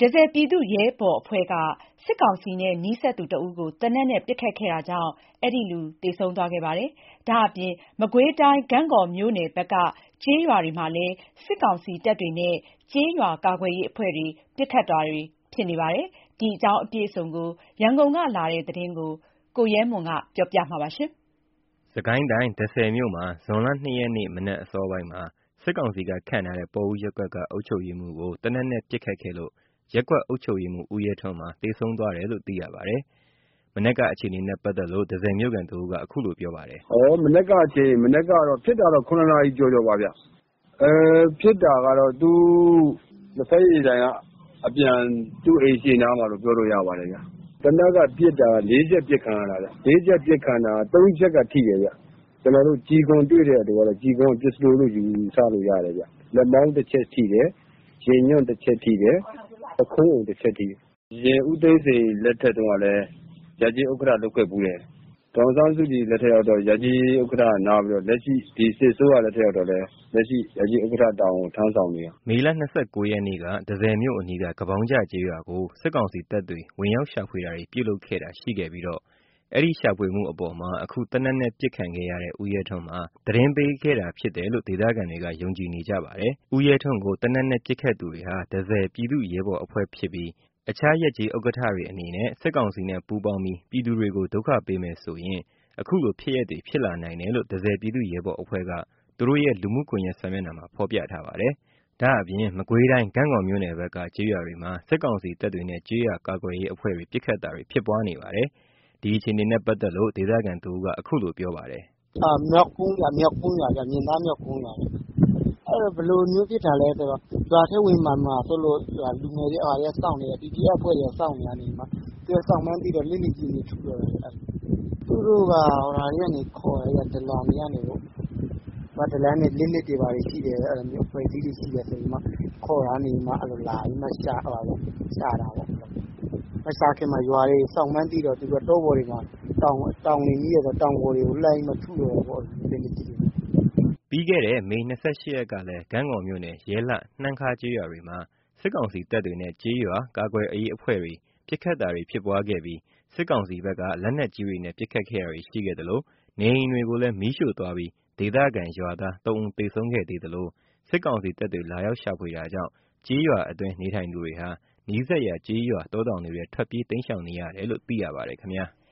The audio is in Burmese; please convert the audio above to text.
ဇယ်ပြည်သူ့ရဲဘော်အဖွဲ့ကစစ်ကောင်စီနဲ့နီးစပ်သူတဦးကိုသေနတ်နဲ့ပစ်ခတ်ခဲ့တာကြောင့်အဲဒီလူသေဆုံးသွားခဲ့ပါတယ်။ဒါအပြင်မကွေးတိုင်းဂန့်ဂေါ်မြို့နယ်ဘက်ကကျေးရွာတွေမှာလည်းစစ်ကောင်စီတပ်တွေနဲ့ကျေးရွာကာကွယ်ရေးအဖွဲ့တွေပစ်ခတ်တာတွေဖြစ်နေပါတယ်။ဒီအကြောင်းအပြည့်အစုံကိုရန်ကုန်ကလာတဲ့သတင်းကိုကိုရဲမွန်ကပြောပြမှာပါ။စစ်ကိုင်းတိုင်း တန့်ဆည်မြို့မှာဇွန်လ 2 ရက်နေ့မနက်အစောပိုင်းမှာစစ်ကောင်စီကခန့်ထားတဲ့ပေါ်ဦးရပ်ကွက်ကအုပ်ချုပ်ရေးမှူးကိုသေနတ်နဲ့ပစ်ခတ်ခဲ့လို့ရပ်ကွက်အုပ်ချုပ်ရေးမှူးဦးရဲထွန်းသေဆုံးသွားတယ်လို့သိရပါတယ်။မနက်ကအခြေအနေနဲ့ပတ်သက်လို့တန့်ဆည်မြို့ခံတဦးကအခုလိုပြောပါတယ်။မနက်ကတော့ဖြစ်တာတော့ 7 နာရီကျော်ပါဗျ။ဖြစ်တာကတော့သူလက်ဖက်ရည်ဆိုင်ကအပြန်သူ့အိမ်ရှေ့နားမှာလို့ပြောလို့ရပါတယ်ဗျ။သေနတ်ကပစ်တာ4 ချက်ပစ်ခံရတာဗျ။4 ချက်ပစ်ခံတာ3 ချက်ကထိတယ်ဗျ။ကျွန်တော်တို့ကြည်ခွန်တွေ့တဲ့အတွက်ကတော့ကြည်ခွန်ပစ္စတိုလို့ယူဆလို့ရတယ်ဗျ။လက်မောင်းတစ်ချက်ထိတယ်။ရင်ညွန့်တစ်ချက်ထိတယ်။ပခုံးအုံတစ်ချက်ထိတယ်။ရင်ဦးသိန်းစိန်လက်ထက်တုန်းကလည်းရပ်ကျေးဥက္ကဋ္ဌလုပ်ခဲ့ဘူးတယ်။ဒေါ်အောင်ဆန်းစုကြည်လက်ထက်ရောက်တော့ရပ်ကျေးဥက္ကဋ္ဌနားပြီးတော့လက်ရှိဒီစစ်ဆိုးရလက်ထက်ရောက်တော့လည်းလက်ရှိရပ်ကျေးဥက္ကဋ္ဌတာဝန်ထမ်းဆောင်နေတာ။မေလ 29 ရက်နေ့ကတန့်ဆည်မြို့အနီးကကပေါင်းကျကျေးရွာကိုစစ်ကောင်စီတပ်တွေဝင်ရောက်ရှာဖွေတာတွေပြုလုပ်ခဲ့တာရှိခဲ့ပြီးအဲ့ဒီရှာဖွေမှုအပေါ်မှာအခုသေနတ်နဲ့ပစ်ခံခဲ့ရတဲ့ဦးရဲထွန်းသတင်းပေးခဲ့တာဖြစ်တယ်လို့ဒေသခံတွေကယုံကြည်နေကြပါတယ်။ဦးရဲထွန်းကိုသေနတ်နဲ့ပစ်ခတ်သူတွေဟာတန့်ဆည်ပြည်သူ့ရဲဘော်အဖွဲ့ဖြစ်ပြီးအခြားရပ်ကျေးဥက္ကဋ္ဌတွေအနေနဲ့စစ်ကောင်စီနဲ့ပူးပေါင်းပြီးပြည်သူတွေကိုဒုက္ခပေးမယ်ဆိုရင်အခုလိုဖြစ်ရပ်တွေဖြစ်လာနိုင်တယ်လို့တန့်ဆည်ပြည်သူ့ရဲဘော်အဖွဲ့ကသူတို့ရဲ့လူမှုကွန်ရက်စာမျက်နှာမှာဖော်ပြထားပါတယ်။ဒါအပြင်မကွေးတိုင်းဂန့်ဂေါ်မြို့နယ်ဘက်ကကျေးရွာတွေမှာစစ်ကောင်စီတပ်တွေနဲ့ကျေးရွာကာကွယ်ရေးအဖွဲ့တွေပစ်ခတ်တာတွေဖြစ်ပွားနေပါတယ်။ဒီအခြေအနေနဲ့ပတ်သက်လို့ဒေသခံတဦးကအခုလိုပြောပါတယ်။မြောက်ကုန်းရွာမြင်သားမြောက်ကုန်းရွာအဲ့ဘယ်လိုမျိုးဖြစ်တာလဲဆိုတော့ရွာထဲဝင်မှာဆိုလို့လူငယ်တွေအားရစောင့်နေတာ PDF အဖွဲ့တွေစောင့်နေတယ်မှာသူစောင့်မှန်းပြီးတော့လက်နက်ကြီးတွေထုတော့တယ်သူတို့ကကနေခေါ်ရဒလန်တွေကနေလို့ဒလန်နဲ့လက်နက်တွေပါရှိတယ်အဲ့လိုမျိုးဖွဲ့စည်းတွေရှိတယ်ဆိုပြီးမှခေါ်ရနေမှအဲ့လိုလာပြီးမှရှာတာပေါ့မစားခင်မှာရွာတွေစောင့်မှန်းပြီးတော့သူကတောပေါ်တွေမှာတောင်နေကြီးရတော့တောင်ပေါ်တွေကိုလိုက်မှထုတော့ပေါ့လက်နက်ကြီးပြီးခဲ့တဲ့မေ 28 ရက်ကလည်းဂန့်ဂေါ်မြို့နယ်ရဲလှနှမ်းခါးကျေးရွာတွေမှာစစ်ကောင်စီတပ်တွေနဲ့ကျေးရွာကာကွယ်ရေးအဖွဲ့တွေပစ်ခတ်တာတွေဖြစ်ပွားခဲ့ပြီးစစ်ကောင်စီဘက်ကလက်နက်ကြီးတွေနဲ့ပစ်ခတ်ခဲ့တာတွေရှိခဲ့သလိုနေအိမ်တွေကိုလည်းမီးရှို့သွားပြီးဒေသခံရွာသား 3 ဦးသေဆုံးခဲ့သေးသလိုစစ်ကောင်စီတပ်တွေလာရောက်ရှာဖွေတာကြောင့်ကျေးရွာအတွင်းနေထိုင်သူတွေဟာနီးစပ်ရာကျေးရွာတောတောင်တွေထဲထွက်ပြေးတိမ်းရှောင်နေရတယ်လို့သိရပါတယ်ခင်ဗျာ။